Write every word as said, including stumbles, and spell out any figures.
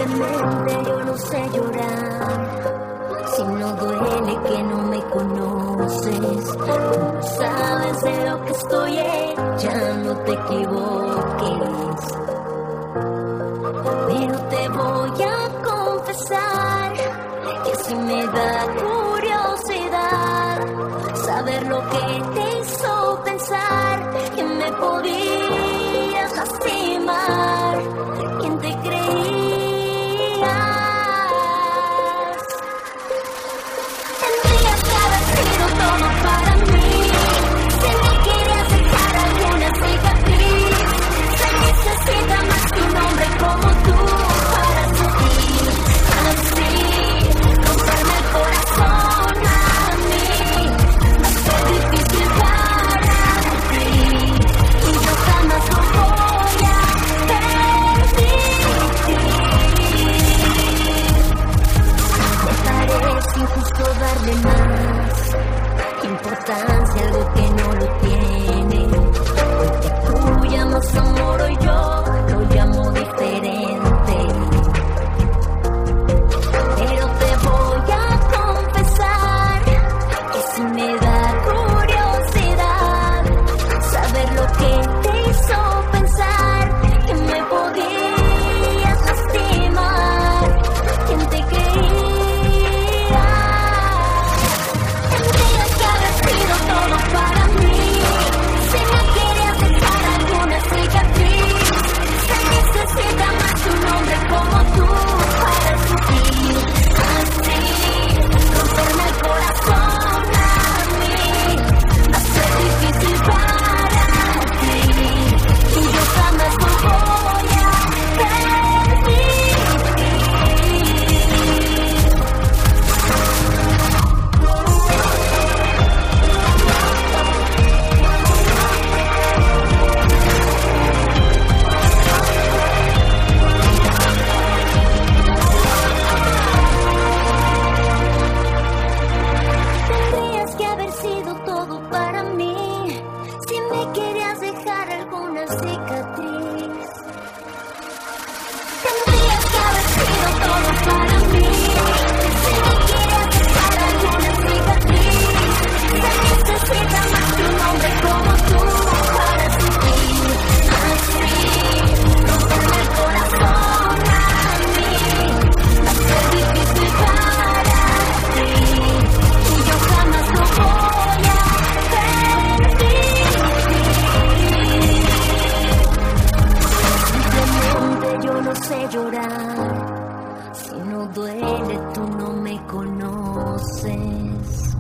Simplemente yo no sé llorar. Si no duele que no me conoces, tú no sabes de lo que estoy hecha, no te equivoques. Pero te voy a confesar que si me da curiosidad saber lo que te hizo pensar que me podías lastimar. ¿Quién te creías? Tendrías que haber sido todo para mí. Si me querías dejar alguna cicatriz, se necesita más que un hombre como tú para sentir así, romperme el corazón a mí. Va a ser difícil para ti y yo jamás lo voy a permitir. Me parece injusto darle más importancia a algo que no lo tiene. Tú llamas amor o yo lo llamo diferente. Pero te voy a confesar que si me da curiosidad saber lo que te hizo pensar que me podías lastimar. ¿Quién te creía? Tendrías que haber sido todo para mí. Si me querías dejar alguna cicatriz, se necesita más que un hombre como tú para sentir así, romperme el corazón a mí. Va a ser difícil para ti y yo jamás lo voy a permitir. Tendrías que haber sido todo para mí. Si me querías dejar alguna cicatriz, tendrías que haber sido todo para mí. Si me querías dejar alguna cicatriz, se necesita más que un hombre como tú para sentir así, romperme el corazón a mí. Va a ser difícil para ti y yo jamás lo voy a permitir. Simplemente yo no sé llorar. Si no duele, tú no me conoces.